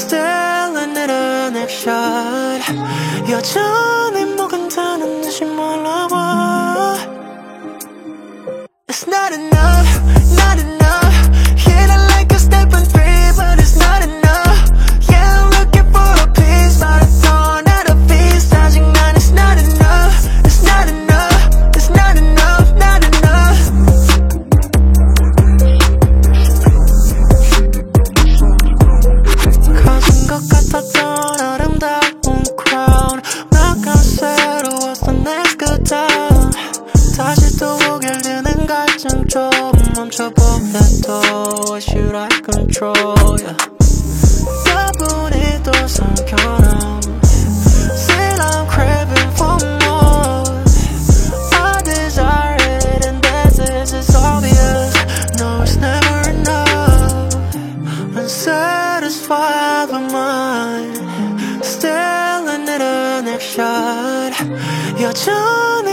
Still another next shot. 여전히 모른다는 듯이 몰라봐. It's not enough, not enough. Hit it like a step on three, but it's not enough. Yeah, I'm looking for a piece, but I don't have a piece. 아직 난 it's not enough, it's not enough, it's not enough, not enough. 커진 것 같았던 아름다운 crown. 몇 새로웠던 next good time. 다시 또 오길 드는 갈증 좀 멈춰볼래 또 What should I control? Yeah. 여분이 또 삼켜놓은 Still I'm craving for more. I desire it and this is obvious. No, it's never enough. Unsatisfied with mine. Still in it a next shot. 여전히